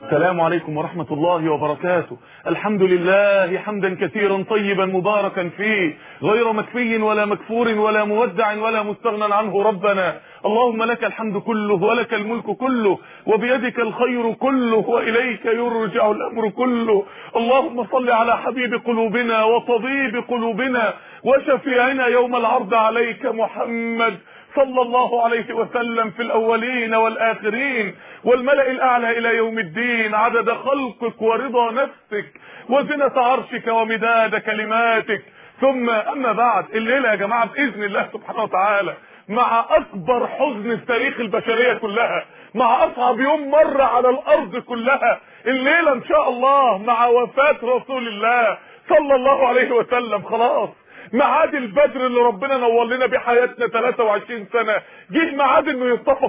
السلام عليكم ورحمة الله وبركاته. الحمد لله حمدا كثيرا طيبا مباركا فيه، غير مكفي ولا مكفور ولا مودع ولا مستغنى عنه ربنا. اللهم لك الحمد كله ولك الملك كله وبيدك الخير كله وإليك يرجع الأمر كله. اللهم صل على حبيب قلوبنا وطبيب قلوبنا وشفيعنا يوم العرض عليك محمد صلى الله عليه وسلم في الأولين والآخرين والملأ الأعلى إلى يوم الدين، عدد خلقك ورضا نفسك وزنة عرشك ومداد كلماتك. ثم أما بعد، الليلة يا جماعة بإذن الله سبحانه وتعالى مع أكبر حزن في تاريخ البشرية كلها، مع أصعب يوم مر على الأرض كلها، الليلة إن شاء الله مع وفاة رسول الله صلى الله عليه وسلم. خلاص ميعاد البدر اللي ربنا نور لنا بحياتنا 23 سنة جه ميعاد انه يطفى.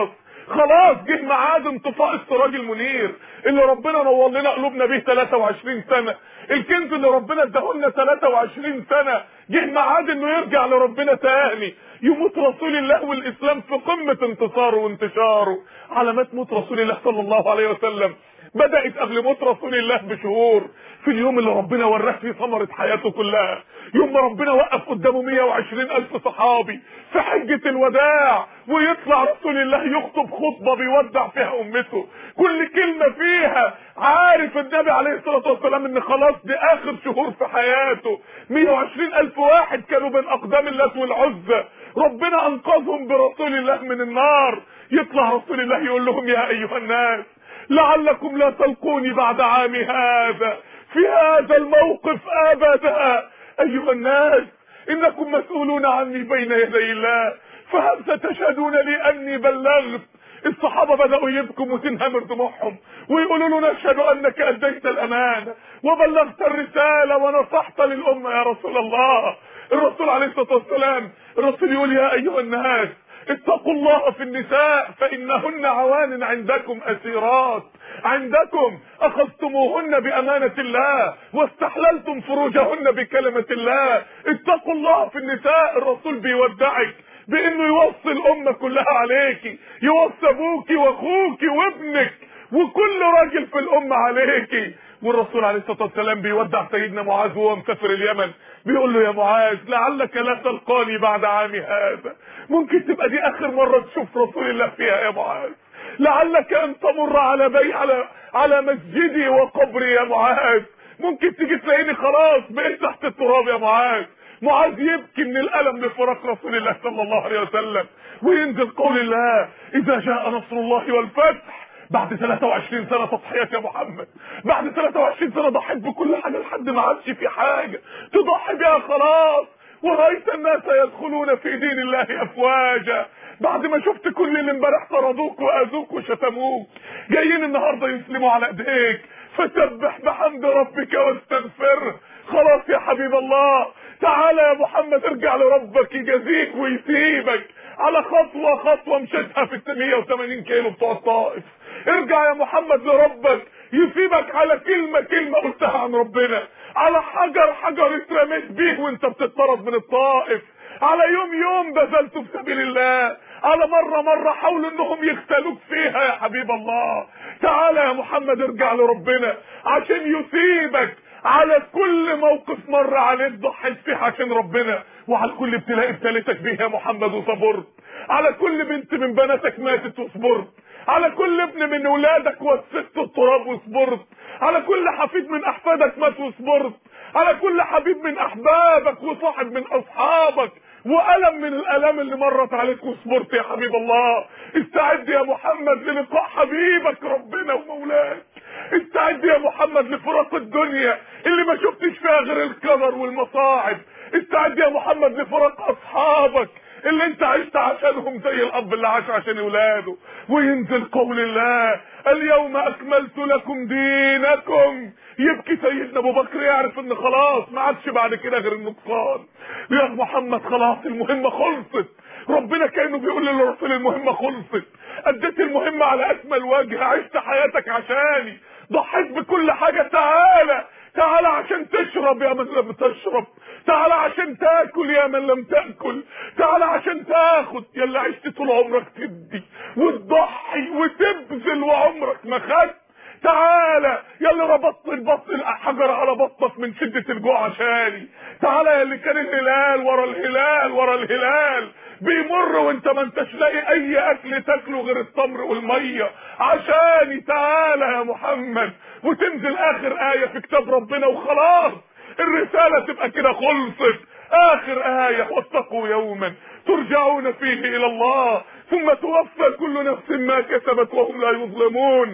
خلاص جه ميعاد انطفاء السراج المنير اللي ربنا نور لنا قلوبنا به 23 سنة، الكنز اللي ربنا اداهولنا 23 سنة جه ميعاد انه يرجع لربنا تاني. يموت رسول الله والاسلام في قمة انتصاره وانتشاره. علامات موت رسول الله صلى الله عليه وسلم بدأت قبل موت رسول الله بشهور، في اليوم اللي ربنا وراه فيه ثمرة حياته كلها، يوم ما ربنا وقف قدامه 120,000 صحابي في حجة الوداع، ويطلع رسول الله يخطب خطبة بيودع فيها امته، كل كلمة فيها عارف النبي عليه الصلاة والسلام ان خلاص دي اخر شهور في حياته. 120,000 واحد كانوا بين اقدام اللات والعزى، ربنا انقذهم برسول الله من النار. يطلع رسول الله يقول لهم يا ايها الناس لعلكم لا تلقوني بعد عام هذا في هذا الموقف ابدا. ايها الناس انكم مسؤولون عني بين يدي الله، فهل ستشهدون لي اني بلغت؟ الصحابة بدأوا يبكوا وتنهمر دموعهم ويقولوا له نشهد انك اديت الامانة وبلغت الرسالة ونصحت للامة يا رسول الله. الرسول عليه الصلاة والسلام الرسول يقول يا ايها الناس اتقوا الله في النساء فإنهن عوان عندكم أسيرات، عندكم أخذتموهن بأمانة الله واستحللتم فروجهن بكلمة الله. اتقوا الله في النساء. الرسول بيودعك بأنه يوصي الأمة كلها عليكي، يوصي أبوكي وأخوكي وابنك وكل راجل في الأمة عليكي. والرسول عليه الصلاة والسلام بيودع سيدنا معاذ وهو مسافر اليمن، بيقول له يا معاذ لعلك لا تلقاني بعد عام هذا، ممكن تبقى دي اخر مرة تشوف رسول الله فيها يا معاذ، لعلك ان تمر على مسجدي وقبري يا معاذ، ممكن تيجي تلاقيني خلاص بقيت تحت التراب يا معاذ. معاذ يبكي من الالم لفراق رسول الله صلى الله عليه وسلم. وينزل قول الله اذا جاء نصر الله والفتح. بعد 23 سنة تضحيات يا محمد، بعد 23 سنة ضحيت بكل حاجة لحد ما عادش في حاجة تضحي بيها خلاص. ورأيت الناس يدخلون في دين الله أفواجا، بعد ما شفت كل اللي امبارح طردوك وأذوك وشتموك جايين النهاردة يسلموا على ايديك، فسبح بحمد ربك واستغفره. خلاص يا حبيب الله، تعالى يا محمد ارجع لربك يجازيك ويسيبك على خطوة مشيتها في 180 كيلو بتوع الطائف. ارجع يا محمد لربك يسيبك على كلمة قلتها عن ربنا، على حجر اترميت بيه وانت بتطرد من الطائف، على يوم بذلته في سبيل الله، على مرة حاولوا انهم يختلوك فيها يا حبيب الله. تعالى يا محمد ارجع لربنا عشان يسيبك على كل موقف مر عليك ضحيت فيه عشان ربنا، وعلى كل ابتلاء ابتليتك بيه يا محمد وصبرت، على كل بنت من بناتك ماتت وصبرت، على كل ابن من ولادك وسدت التراب وصبرت، على كل حفيد من احفادك مات وصبرت، على كل حبيب من احبابك وصاحب من اصحابك وألم من الالام اللي مرت عليك وصبرت يا حبيب الله. استعد يا محمد للقاء حبيبك ربنا ومولاك، استعد يا محمد لفراق الدنيا اللي ما شفتش فيها غير الكدر والمصاعب، استعد يا محمد لفراق اصحابك اللي انت عشت عشانهم زي الاب اللي عاش عشان اولاده. وينزل قول الله اليوم اكملت لكم دينكم. يبكي سيدنا ابو بكر يعرف ان خلاص ما عادش بعد كده غير النقصان. يا محمد خلاص المهمة خلصت، ربنا كأنه بيقول للرسول المهمة خلصت، اديت المهمة على اكمل وجه، عشت حياتك عشاني، ضحيت بكل حاجة. تعالى عشان تشرب يا من لم تشرب، تعالى عشان تاكل يا من لم تاكل، تعالى عشان تاخد يا اللي عشت طول عمرك تدي وتضحي وتبذل وعمرك ما خدت. تعالى يا اللي ربطت الحجر على بطنك من شدة الجوع عشاني، تعالى يا اللي كان الهلال ورا الهلال ورا الهلال بيمر وانت ما انتش لاقي اي اكل تاكله غير التمر والميه عشاني، تعالى يا محمد. وتنزل اخر ايه في كتاب ربنا وخلاص الرساله تبقى كده خلصت. اخر ايه واتقوا يوما ترجعون فيه الى الله ثم توفى كل نفس ما كسبت وهم لا يظلمون.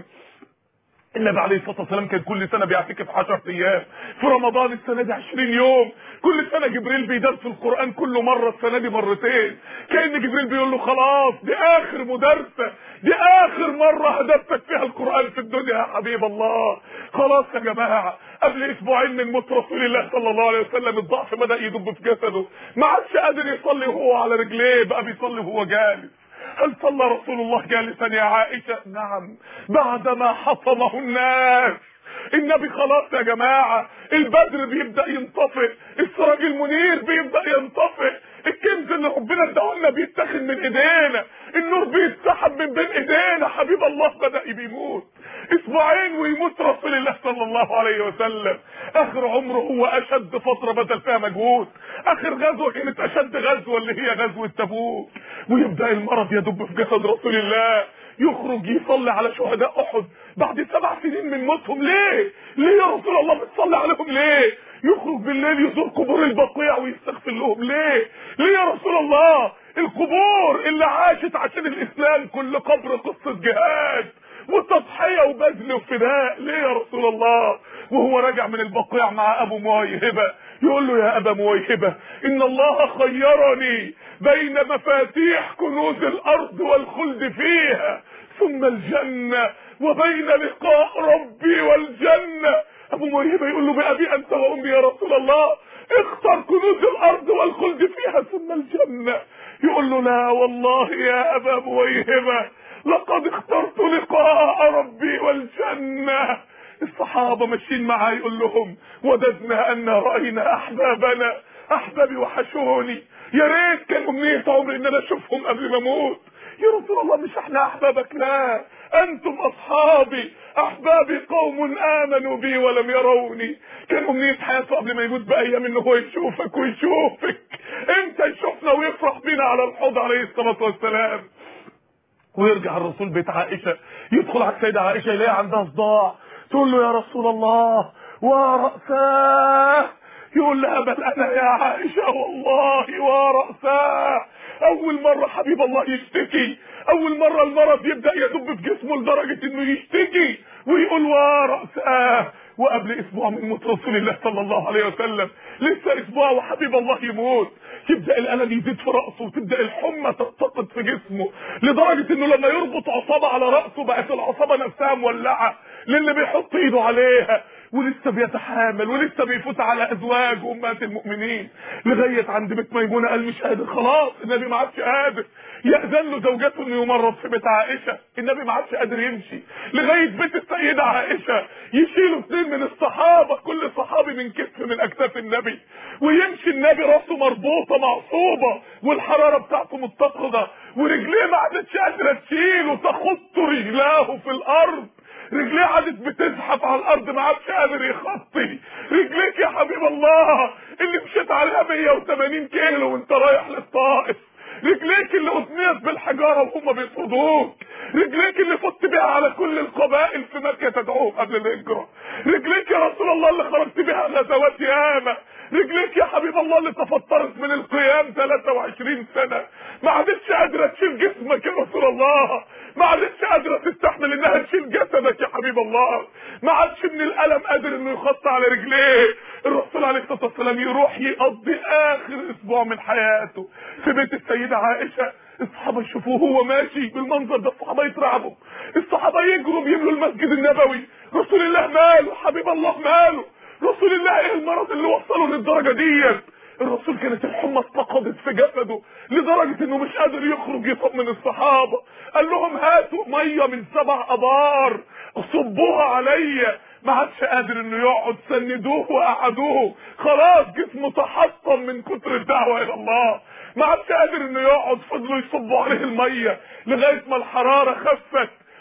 النبي عليه الصلاه والسلام كان كل سنه بيعتكف 10 ايام، في رمضان السنه دي 20 يوم. كل سنه جبريل بيدرس القران كل مره، السنه دي مرتين. كان جبريل بيقول له خلاص دي اخر مدرسه، دي اخر مره هدفتك فيها القران في الدنيا يا حبيب الله. خلاص يا جماعه، قبل اسبوعين من موت رسول الله صلى الله عليه وسلم الضعف بدا يدب في جسده، ما عادش قادر يصلي وهو على رجليه، بقى بيصلي وهو جالس. هل صلى رسول الله جالسا يا عائشة؟ نعم، بعدما حطمه الناس. النبي خلاص يا جماعة، البدر بيبدأ ينطفئ، السراج المنير بيبدأ ينطفئ، الكنز اللي ربنا اداهولنا بيتاخد من ايدينا، النور بيتسحب من بين ايدينا. حبيب الله بدأ بيموت، اسبوعين ويموت رسول الله صلى الله عليه وسلم. اخر عمره هو اشد فترة بذل فيها مجهود، اخر غزوة كانت اشد غزوة اللي هي غزوة تبوك. ويبدأ المرض يدب في جسد رسول الله، يخرج يصلي على شهداء احد بعد 7 سنين من موتهم. ليه يا رسول الله بتصلي عليهم ليه؟ يخرج بالليل يزور قبور البقيع ويستغفر لهم ليه يا رسول الله؟ القبور اللي عاشت عشان الاسلام كل قبر قصة جهاد وتضحية وبذل وفداء، ليه يا رسول الله؟ وهو راجع من البقيع مع ابو مويهبة يقول له يا ابا مويهبة ان الله خيرني بين مفاتيح كنوز الارض والخلد فيها ثم الجنة وبين لقاء ربي والجنة. ابو مويهبة يقول له بأبي انت وامي يا رسول الله اختر كنوز الارض والخلد فيها ثم الجنة. يقول له لا والله يا ابا مويهبة لقد اخترت لقاء ربي والجنة. الصحابة ماشيين معاه يقول لهم وددنا ان رأينا احبابي وحشوني، يا ريت كان امنية عمري ان انا اشوفهم قبل ما اموت. يا رسول الله مش احنا احبابك؟ لا انتم اصحابي، احبابي قوم امنوا بي ولم يروني. كان امنية حياته قبل ما يموت بايام ان هو يشوفك ويشوفك، انت يشوفنا ويفرح بينا على الحوض عليه الصلاة والسلام. ويرجع الرسول بيت عائشة، يدخل على السيدة عائشة يلاقي عندها صداع، تقول له يا رسول الله ورأساه. يقول لها بل انا يا عائشة والله ورأساه. اول مرة حبيب الله يشتكي، اول مرة المرض يبدأ يدب في جسمه لدرجة انه يشتكي ويقول ورأساه. وقبل اسبوع من موت رسول الله صلى الله عليه وسلم، لسه اسبوع وحبيب الله يموت، يبدأ الألم يزيد في رأسه وتبدأ الحمى تتساقط في جسمه لدرجة انه لما يربط عصابة على رأسه بقت العصابة نفسها مولعة للي بيحط ايده عليها، ولسه بيتحامل ولسه بيفوت على ازواج امهات المؤمنين لغايه عند بيت ميمونه. قال مش قادر خلاص، النبي ما عادش قادر. يأذن له زوجته انه يمرض في بيت عائشه، النبي ما عادش قادر يمشي لغايه بيت السيده عائشه. يشيلوا 2 من الصحابه، كل صحابي من كتف من اكتاف النبي، ويمشي النبي راسه مربوطه معصوبه والحراره بتاعته متقده، ورجليه ما عادتش قادره تشيله، تخط رجلاه في الارض، رجليه عادت بتزحف على الارض ما عادش قادر يخطي. رجليك يا حبيب الله اللي مشيت عليها 180 كيلو وانت رايح للطائف، رجليك اللي اثنيت بالحجاره وهم بيصعدوك، رجليك اللي فت بيها على كل القبائل في مكه تدعوهم قبل الهجره، رجليك يا رسول الله اللي خرجت بيها غزوات ياما، رجليك يا حبيب الله اللي تفطرت من القيام 23 سنه، ما عادتش قادره تشيل جسمك يا رسول الله، ما عادتش قادره تستحمل انها تشيل جسدك يا حبيب الله، ما عادش من الالم قادر انه يخط على رجليه. الرسول عليه الصلاه والسلام يروح يقضي اخر اسبوع من حياته في بيت السيده عائشه. الصحابه يشوفوه هو ماشي بالمنظر ده، الصحابه يترعبوا، الصحابه يجروا يملوا المسجد النبوي. رسول الله ماله؟ حبيب الله ماله؟ رسول الله ايه المرض اللي وصله للدرجه ديت؟ الرسول كانت الحمى استقضت في جسده لدرجه انه مش قادر يخرج يطمن الصحابه. قال لهم هاتوا ميه من 7 ابار صبوها عليا، ما عادش قادر انه يقعد، سندوه وقعدوه، خلاص جسمه تحطم من كتر الدعوه الى الله، ما عادش قادر انه يقعد، فضلوا يصبوا عليه الميه لغايه ما الحراره خفت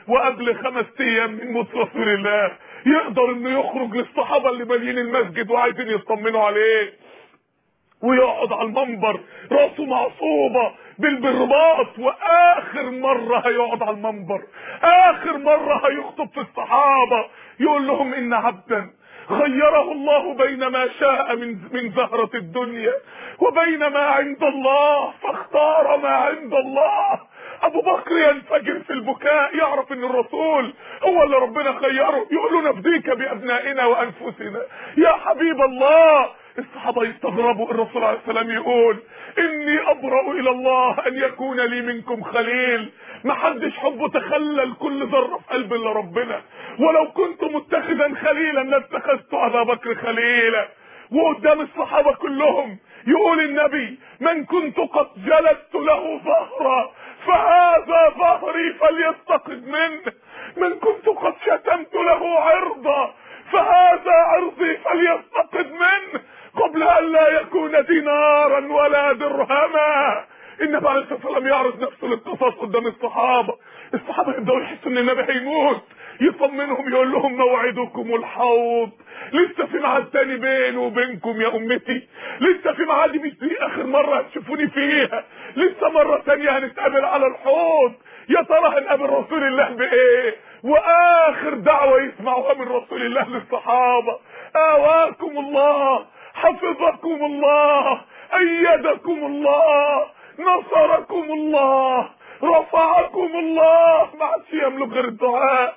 وقبل 5 ايام من موت رسول الله يقدر انه يخرج للصحابه اللي مالين المسجد وعايزين يطمنوا عليه، ويقعد على المنبر راسه معصوبه بالرباط، واخر مره هيقعد على المنبر، اخر مره هيخطب في الصحابه يقول لهم ان عبدا خيره الله بين ما شاء من زهرة الدنيا وبين ما عند الله فاختار ما عند الله. ابو بكر ينفجر في البكاء، يعرف ان الرسول هو اللي ربنا خيره، يقول له نفديك بابنائنا وانفسنا يا حبيب الله. الصحابه يستغربوا، الرسول عليه السلام يقول اني ابرأ الى الله ان يكون لي منكم خليل، محدش حبه تخلل كل ذره في قلب الا ربنا، ولو كنت متخذا خليلا لاتخذت ابا بكر خليلا. وقدام الصحابه كلهم يقول النبي من كنت قد جلدت له ظهرا فهذا ظهري فليستقد منه، من كنت قد شتمت له عرضا فهذا عرضي فليستقد منه، قبل ان لا يكون دينارا ولا درهما. النبي عليه الصلاه والسلام يعرض نفسه للقصاص قدام الصحابه، الصحابه يبداوا يحسوا ان النبي هيموت، يطمنهم يقول لهم موعدكم الحوض، لسه في ميعاد تاني بيني وبينكم يا امتي، لسه في ميعاد، مش دي اخر مره هتشوفوني فيها، لسه مره تانيه هنتقابل على الحوض. يا ترى هنقابل رسول الله بايه؟ واخر دعوه يسمعوها من رسول الله للصحابه آواكم الله، حفظكم الله، ايدكم الله، نصركم الله، رفعكم الله. ما عادش يملك غير الدعاء،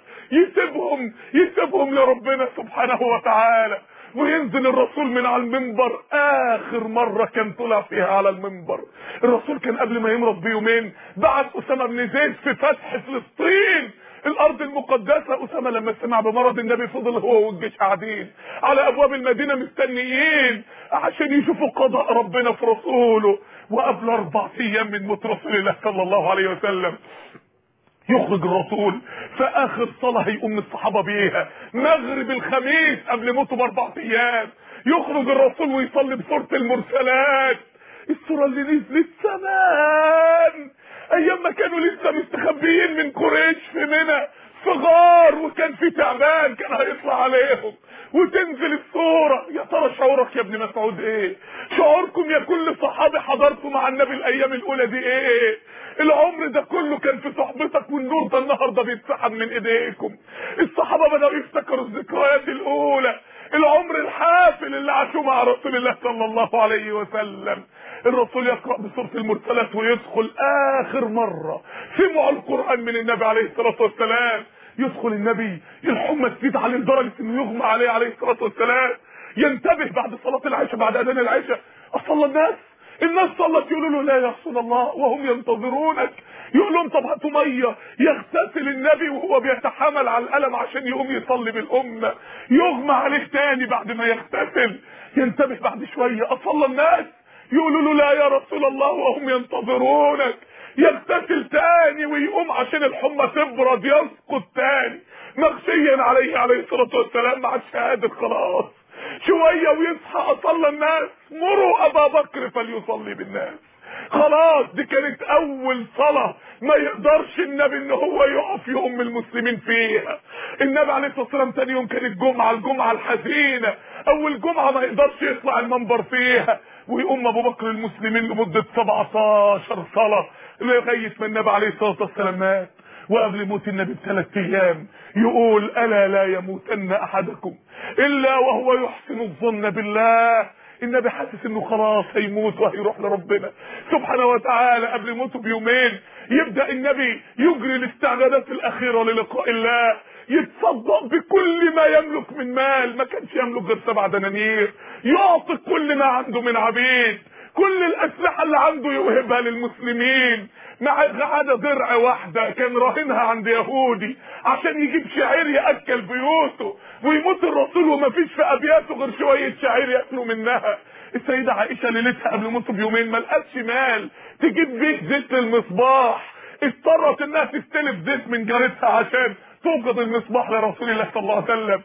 يسيبهم لربنا سبحانه وتعالى. وينزل الرسول من على المنبر، اخر مرة كان طلع فيها على المنبر الرسول كان قبل ما يمرض بيومين بعت اسامة بن زيد في فتح فلسطين الارض المقدسة. اسامة لما سمع بمرض النبي فضل هو والجيش قاعدين على ابواب المدينة مستنيين عشان يشوفوا قضاء ربنا في رسوله. وقبل 4 ايام من موت رسول الله صلى الله عليه وسلم يخرج الرسول في اخر صلاة هيقوم الصحابة بيها مغرب الخميس قبل موته ب4 ايام، يخرج الرسول ويصلي بسورة المرسلات، السورة اللي نزلت زمان ايام ما كانوا لسه مستخبيين من قريش في منى في غار، وكان في تعبان كان هيطلع عليهم، وتنزل الصورة. يا ترى شعورك يا ابن مسعود ايه؟ شعوركم يا كل صحابي حضرتوا مع النبي الايام الاولى دي ايه؟ العمر ده كله كان في صحبتك، والنور ده النهارده بيتسحب من ايديكم. الصحابه بداوا يفتكروا الذكريات الاولى، العمر الحافل اللي عاشوه مع رسول الله صلى الله عليه وسلم. الرسول يقرأ بسورة المرسلات ويدخل اخر مرة سمعوا القرآن من النبي عليه الصلاة والسلام. يدخل النبي الحمى تزيد عليه لدرجة انه يغمى عليه عليه الصلاة والسلام، ينتبه بعد صلاة العشاء بعد اذان العشاء، اصلى الناس صلت، يقولوا له لا يا رسول الله وهم ينتظرونك، يقول لهم طب هاتوا ميه، يغتسل النبي وهو بيتحامل على الالم عشان يقوم يصلي بالامه، يغمى عليه تاني بعد ما يغتسل، ينتبه بعد شويه اصلى الناس، يقولوا له لا يا رسول الله وهم ينتظرونك، يغتسل تاني ويقوم عشان الحمى تبرد، يسقط تاني مغشيا عليه عليه الصلاه والسلام مع الشهاده خلاص، شويه ويصحى اصلى الناس، مروا ابا بكر فليصلي بالناس. خلاص دي كانت اول صلاة ما يقدرش النبي ان هو يقف يؤم المسلمين فيها. النبي عليه الصلاة والسلام تاني يوم كانت الجمعة الحزينة، اول جمعة ما يقدرش يطلع المنبر فيها ويقوم ابو بكر المسلمين لمدة 17 صلاة لغاية ما النبي عليه الصلاة والسلام مات. وقبل موت النبي ب3 ايام يقول الا لا يموتن احدكم الا وهو يحسن الظن بالله. النبي حاسس انه خلاص هيموت وهيروح لربنا سبحانه وتعالى. قبل موته بيومين يبدأ النبي يجري الاستعدادات الاخيرة للقاء الله، يتصدق بكل ما يملك من مال، ما كانش يملك غير 7 دنانير، يعطي كل ما عنده من عبيد، كل الاسلحة اللي عنده يوهبها للمسلمين، ما عدا درع واحدة كان راهنها عند يهودي عشان يجيب شعير يأكل بيوته، ويموت الرسول وما فيش في ابياته غير شوية شعير يأكلوا منها. السيدة عائشة ليلتها قبل موته بيومين ما لقتش مال تجيب بيه زيت المصباح، اضطرت انها تستلف زيت من جارتها عشان توقد المصباح لرسول الله صلى الله عليه وسلم.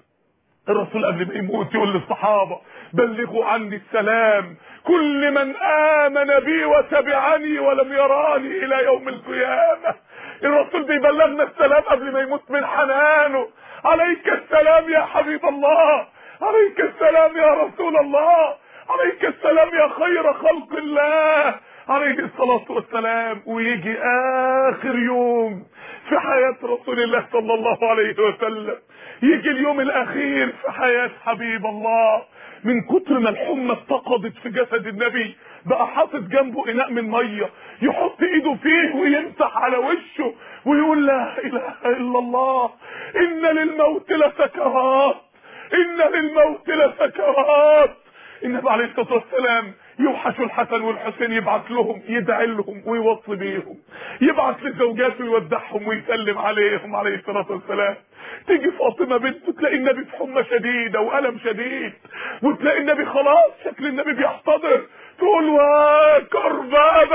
الرسول قبل ما يموت يقول للصحابة بلغوا عني السلام كل من آمن بي وتبعني ولم يراني إلى يوم القيامة. الرسول بيبلغنا السلام قبل ما يموت من حنانه. عليك السلام يا حبيب الله، عليك السلام يا رسول الله، عليك السلام يا خير خلق الله عليه الصلاة والسلام. ويجي آخر يوم في حياة رسول الله صلى الله عليه وسلم، يجي اليوم الأخير في حياة حبيب الله. من كتر ما الحمى اتقضت في جسد النبي بقى حاطط جنبه إناء من مية، يحط إيده فيه ويمسح على وشه ويقول لا إله إلا الله، إن للموت لسكرات، إن للموت لسكرات. النبي عليه الصلاة والسلام يوحش الحسن والحسين، يبعث لهم يدعي لهم ويوصي بيهم، يبعث لزوجاته يودعهم ويسلم عليهم عليه الصلاة والسلام. تيجي فاطمة بنته تلاقي النبي في حمى شديدة وألم شديد، وتلاقي النبي خلاص شكل النبي بيحتضر، تقول وكرب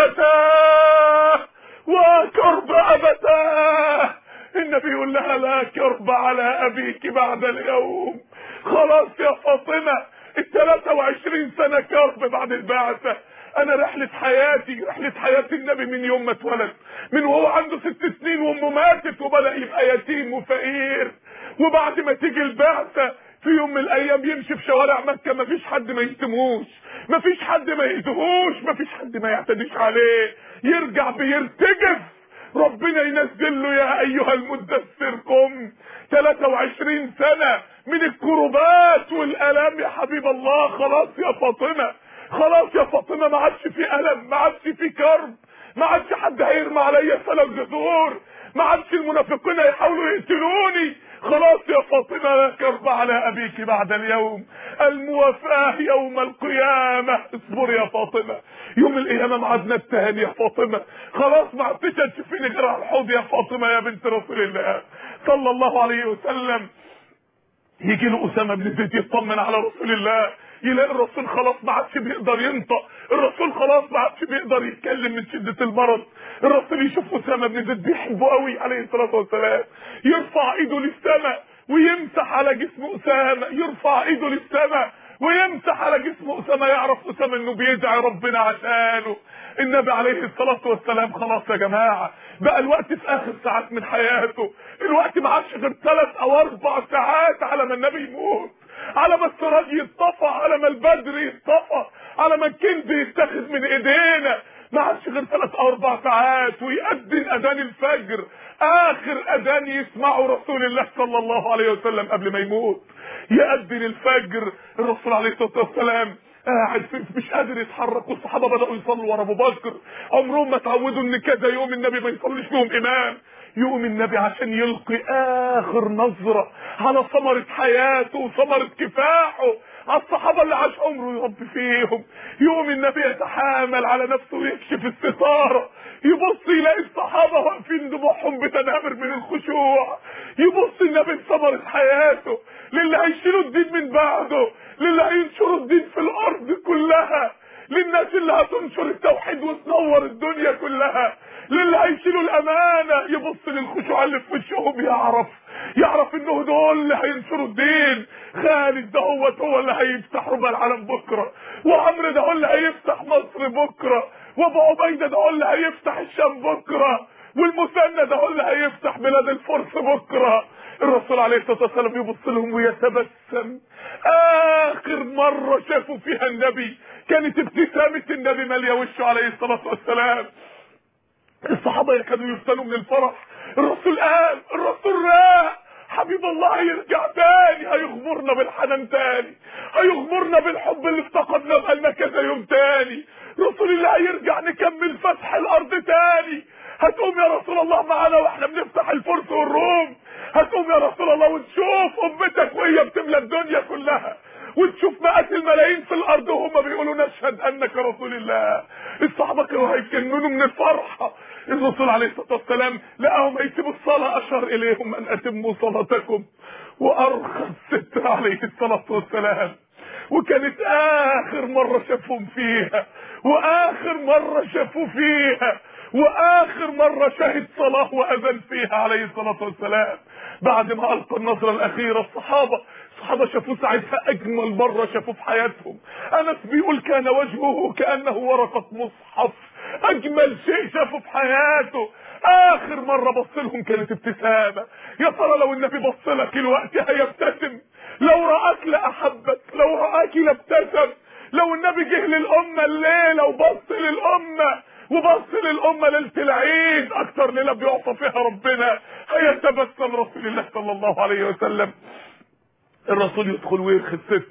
أبتاه وكرب أبتاه. النبي يقول لها لا كرب على أبيك بعد اليوم. خلاص يا فاطمة، 23 سنة كرب بعد البعثة. انا رحلة حياتي، رحلة حياة النبي من يوم ما اتولد، من وهو عنده 6 سنين وامه ماتت وبدأ يبقى يتيم وفقير، وبعد ما تيجي البعثة في يوم من الايام يمشي في شوارع مكة مفيش حد ما يشتموش، مفيش حد ما يأذوهوش، مفيش حد ما يعتديش عليه، يرجع بيرتجف، ربنا ينزل له يا ايها المدثر قم. 23 سنة من الكربات والالام يا حبيب الله. خلاص يا فاطمة، خلاص يا فاطمة، ما عادش في الم، ما عادش في كرب، ما عادش حد هيرمي عليا سلام جذور، ما عادش المنافقين هيحاولوا يقتلوني. خلاص يا فاطمة لا كرب على ابيك بعد اليوم، الموافاة يوم القيامة. اصبر يا فاطمة، يوم القيامة معادنا التهاني يا فاطمة. خلاص ما عدتش تشوفيني غير على الحوض يا فاطمة يا بنت رسول الله صلى الله عليه وسلم. يجي له أسامة بن زيد يطمن على رسول الله، يلاقي الرسول خلاص ما عادش بيقدر ينطق، الرسول خلاص ما عادش بيقدر يتكلم من شدة المرض. الرسول يشوف أسامة بن زيد بيحبه قوي عليه الصلاة والسلام، يرفع ايده للسماء ويمسح على جسم أسامة، يرفع ايده للسماء ويمسح على جسم أسامة، يعرف أسامة انه بيدعي ربنا عشانه. النبي عليه الصلاة والسلام خلاص يا جماعة بقى الوقت في اخر ساعات من حياته، الوقت ما عادش غير 3 أو 4 ساعات على ما النبي يموت، على ما السراج يتطفى، على ما البدر يتطفى، على ما الكنز يتاخد من ايدينا. ما عادش غير 3 أو 4 ساعات ويأذن اذان الفجر، اخر اذان يسمعه رسول الله صلى الله عليه وسلم قبل ما يموت. يأذن الفجر، الرسول عليه الصلاة والسلام قاعد مش قادر يتحرك، والصحابه بداوا يصلوا ورا ابو بكر، عمرهم ما اتعودوا ان كذا يوم النبي ما يصليش فيهم امام. يقوم النبي عشان يلقي اخر نظره على ثمره حياته وثمره كفاحه، على الصحابه اللي عاش عمره يربي فيهم، يقوم النبي يتحامل على نفسه ويكشف الستاره، يبص يلاقي الصحابه واقفين دموعهم بتنهمر من الخشوع، يبص النبي لثمره حياته، للي هيشيلوا الدين من بعده، للي هينشروا الدين في الارض كلها، للناس اللي هتنشر التوحيد وتنور الدنيا كلها، للي هيشيلوا الامانه. يبص للخشوع اللي في وشهم، يعرف انه دول اللي هينشروا الدين. خالد ده هو اللي هيفتح ربع العالم بكره، وعمرو ده هو اللي هيفتح مصر بكره، وابو عبيده ده هو اللي هيفتح الشام بكره، والمثنى ده هو اللي هيفتح بلاد الفرس بكره. الرسول عليه الصلاه والسلام يبص لهم ويتبسم. اخر مره شافوا فيها النبي كانت ابتسامه النبي ماليه وشه عليه الصلاه والسلام. الصحابه كانوا يفتنوا من الفرح. الرسول قال، الرسول راح، حبيب الله هيرجع تاني، هيغمرنا بالحنان تاني، هيغمرنا بالحب اللي افتقدنا بقالنا كذا يوم تاني. رسول الله هيرجع نكمل فتح الارض تاني. هتقوم يا رسول الله معانا واحنا بنفتح الفرس والروم، هتقوم يا رسول الله وتشوف امتك وهي بتملى الدنيا كلها، وتشوف مئات الملايين في الارض وهم بيقولوا نشهد انك رسول الله. الصحابه كانوا هيتجننوا من الفرحه. الرسول عليه الصلاه والسلام لقاهم هيسيبوا الصلاه، اشار اليهم ان اتموا صلاتكم، وارخى الستر عليه الصلاه والسلام. وكانت اخر مره شافهم فيها، واخر مره شافوا فيها، واخر مره شهد صلاه واذن فيها عليه الصلاه والسلام. بعد ما القى النظره الاخيره الصحابه شافوه ساعتها اجمل مره شافوه في حياتهم. انس بيقول كان وجهه كانه ورقه مصحف، اجمل شيء شافه في حياته. اخر مرة بص لهم كانت ابتسامة. يا ترى لو النبي بص لك الوقت هيبتسم؟ لو رآك لأحبك، لو رآك لابتسم. لو النبي جه للأمة الليلة وبص للأمة وبص للأمة ليلة العيد، أكتر ليلة بيعصى فيها ربنا، هيتبسم رسول الله صلى الله عليه وسلم. الرسول يدخل ويرخي الست،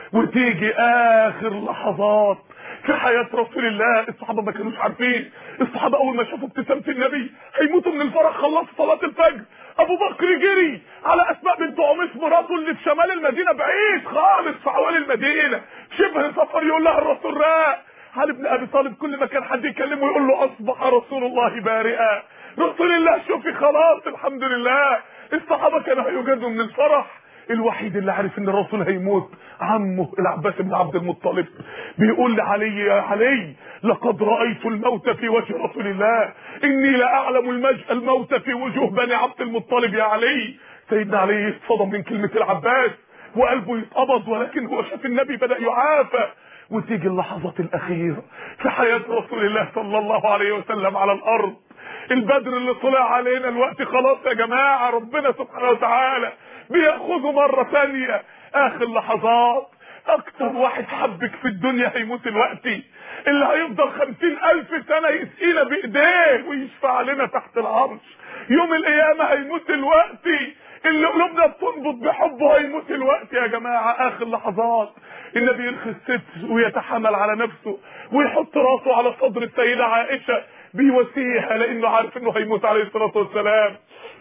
وتيجي آخر لحظات في حياة رسول الله. الصحابة ما كانوش عارفين. الصحابة أول ما شافوا ابتسامة النبي هيموتوا من الفرح. خلصوا صلاة الفجر، أبو بكر جري على أسماء بنت عميس مراته اللي في شمال المدينة بعيد خالص في حوالي المدينة شبه سفر، يقول لها الرسول راق. علي بن أبي طالب كل ما كان حد يكلمه يقول له أصبح رسول الله بارئا. رسول الله شوفي خلاص الحمد لله. الصحابة كانوا هيجدوا من الفرح. الوحيد اللي عارف ان الرسول هيموت عمه العباس بن عبد المطلب. بيقول لعلي: يا علي لقد رأيت الموت في وجه رسول الله، اني لأعلم الموت في وجوه بني عبد المطلب يا علي. سيدنا علي اتصدم من كلمة العباس وقلبه يتقبض، ولكن هو شاف النبي بدأ يعافى. وتيجي اللحظات الأخيرة في حياة رسول الله صلى الله عليه وسلم على الأرض. البدر اللي طلع علينا الوقت خلاص يا جماعة، ربنا سبحانه وتعالى بيأخذه مرة ثانية. آخر لحظات. أكتر واحد حبك في الدنيا هيموت الوقتي، اللي هيفضل 50,000 سنة يسقينا بإيديه ويشفع لنا تحت العرش يوم القيامة. هيموت الوقتي اللي قلوبنا بتنبض بحبه، هيموت الوقت يا جماعة. آخر لحظات. النبي يرخي الستر ويتحمل على نفسه ويحط راسه على صدر السيدة عائشة بيواسيها، لأنه عارف إنه هيموت عليه الصلاة والسلام.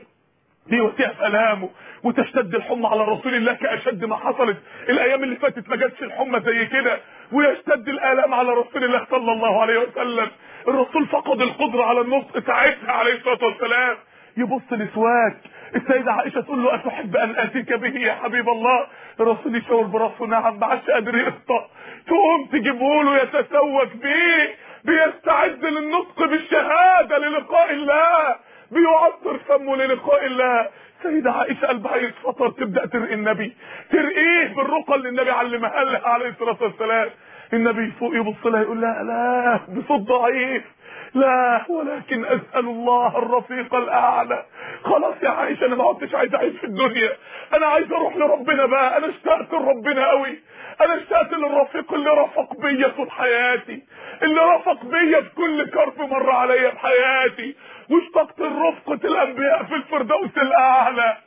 بيواسيها في ألامه، وتشتد الحمى على رسول الله كأشد ما حصلت الأيام اللي فاتت. ما جاتش الحمى زي كده. ويشتد الآلام على رسول الله صلى الله عليه وسلم. الرسول فقد القدرة على النطق ساعتها عليه الصلاة والسلام. يبص لسواك. السيدة عائشة تقول له: أتحب أن آتيك به يا حبيب الله؟ الرسول يشاور براسه: نعم. ما عادش قادر يخطأ. تقوم تجيبه له يتسوك بيه، بيستعد للنطق بالشهادة للقاء الله، بيعطر فمه للقاء الله. سيدة عائشة قلبها يتفطر، تبدأ ترقي النبي، ترقيه بالرقى اللي النبي علمها لها عليه الصلاة والسلام. النبي فوق يبص لها يقول لها: لا، بصوت ضعيف: لا، ولكن أسأل الله الرفيق الأعلى. خلاص يا عائشة، أنا ما عدتش عايز أعيش في الدنيا، أنا عايز أروح لربنا بقى. أنا اشتقت لربنا قوي. أنا اشتقت للرفيق اللي رفق بيا طول حياتي، اللي رفق بيا في كل كرب مر عليا في حياتي، واشتقت لرفقة الأنبياء في الفردوس الأعلى.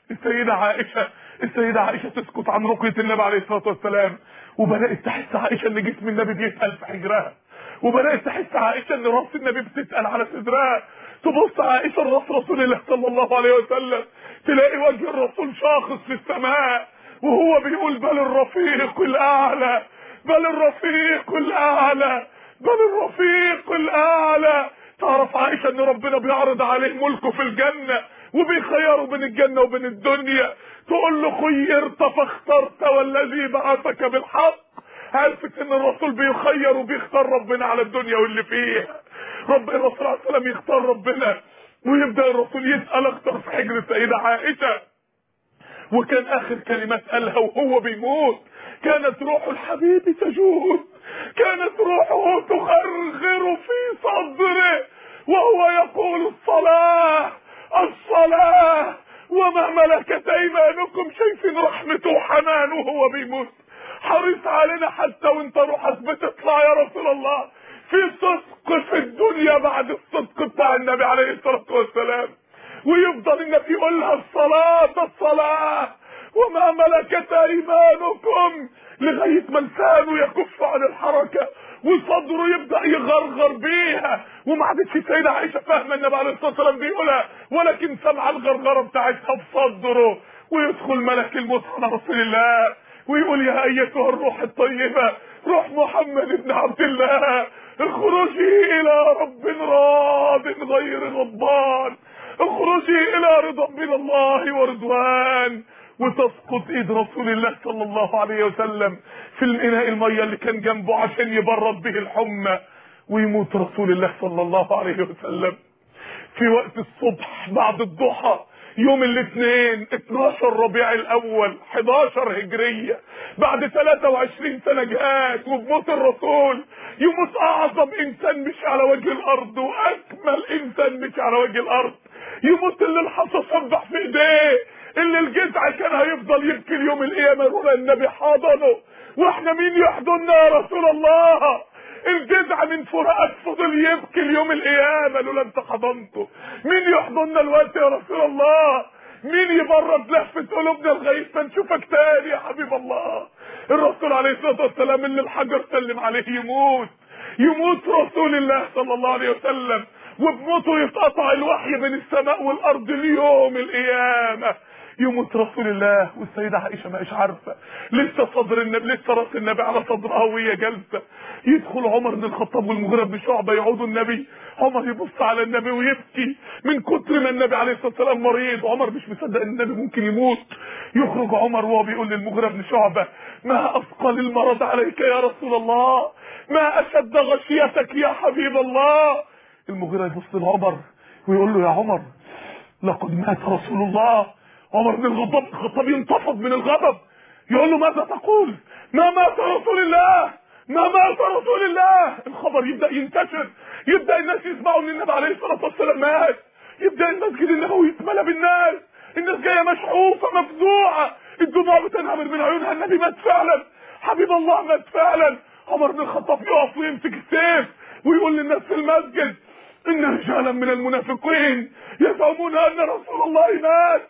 السيدة عائشة تسكت عن رقية النبي عليه الصلاة والسلام، وبدأت تحس عائشة ان جسم النبي بيتقل في حجرها، وبدأت تحس عائشة ان راس النبي بتتقل على صدرها. تبص عائشة لراس رسول الله صلى الله عليه وسلم، تلاقي وجه الرسول شاخص في السماء وهو بيقول: بل الرفيق الأعلى، بل الرفيق الأعلى، بل الرفيق الأعلى. تعرف عائشة ان ربنا بيعرض عليه ملكه في الجنة وبيخيره بين الجنة وبين الدنيا. تقول له: خيرت فاخترت والذي بعثك بالحق. عرفت ان الرسول بيخير وبيختار ربنا على الدنيا واللي فيها. الرسول عليه الصلاة والسلام يختار ربنا، ويبدأ الرسول يسأل اكتر في حجر السيدة عائشة. وكان اخر كلمات قالها وهو بيموت: كانت روح الحبيب تجود، كانت روحه تخرخر في صدره وهو يقول: الصلاة، الصلاة، وما ملكت ايمانكم. شايفين رحمته وحنانه وهو بيموت، حريص علينا حتى وانت روحك بتطلع يا رسول الله في صدق في الدنيا بعد الصدق بتاع النبي عليه الصلاة والسلام. ويفضل النبي يقول لها: الصلاة، الصلاة، وما ملكت ايمانكم، لغاية ما لسانه يكف عن الحركة وصدره يبدأ يغرغر بيها. وما عادتش السيدة عائشة فاهمة النبي عليه الصلاة والسلام بيقولها، ولكن سمع الغرغرة بتاعتها في صدره. ويدخل ملك الموت على رسول الله ويقول: يا ايتها الروح الطيبة، روح محمد بن عبد الله، اخرجي الى رب راض غير غضبان، اخرجي الى رضا من الله ورضوان. وتسقط ايد رسول الله صلى الله عليه وسلم في الاناء المية اللي كان جنبه عشان يبرد به الحمى، ويموت رسول الله صلى الله عليه وسلم. في وقت الصبح بعد الضحى يوم الاثنين 12 ربيع الاول 11 هجرية، بعد 23 سنة جهاد وبموت الرسول، يموت اعظم انسان مشي على وجه الارض واكمل انسان مشي على وجه الارض، يموت اللي الحصى صبح في ايديه، اللي الجذع كان هيفضل يبكي اليوم القيامة لولا النبي حضنه. واحنا مين يحضننا يا رسول الله؟ الجذع من فراقك فضل يبكي اليوم القيامة لولا انت حضنته. مين يحضننا الوقت يا رسول الله؟ مين يبرد لهفة قلوبنا لغاية ما نشوفك تاني يا حبيب الله؟ الرسول عليه الصلاة والسلام اللي الحجر سلم عليه يموت رسول الله صلى الله عليه وسلم، وبموته يتقطع الوحي بين السماء والارض ليوم القيامة. يموت رسول الله والسيدة عائشة ما إيش عارفة، لسه صدر النبي، لسه راس النبي على صدرها وهي جالسة. يدخل عمر بن الخطاب والمغيرة بن شعبة يعودوا النبي، عمر يبص على النبي ويبكي من كتر ما النبي عليه الصلاة والسلام مريض، عمر مش مصدق ان النبي ممكن يموت. يخرج عمر وهو بيقول للمغيرة بن شعبة: ما أثقل المرض عليك يا رسول الله، ما أشد غشيتك يا حبيب الله. المغيرة يبص لعمر ويقول له: يا عمر لقد مات رسول الله. عمر بن الخطاب ينتفض من الغضب، يقول له: ماذا تقول؟ ما مات رسول الله، ما مات رسول الله. الخبر يبدأ ينتشر، يبدأ الناس يسمعوا ان النبي عليه الصلاة والسلام مات، يبدأ المسجد النبوي يتملى بالناس، الناس جاية مشحوفة مفزوعة، الدموع بتنهمر من عيونها، النبي مات فعلا، حبيب الله مات فعلا. عمر بن الخطاب يقف ويمسك السيف ويقول للناس في المسجد: إن رجالا من المنافقين يزعمون أن رسول الله مات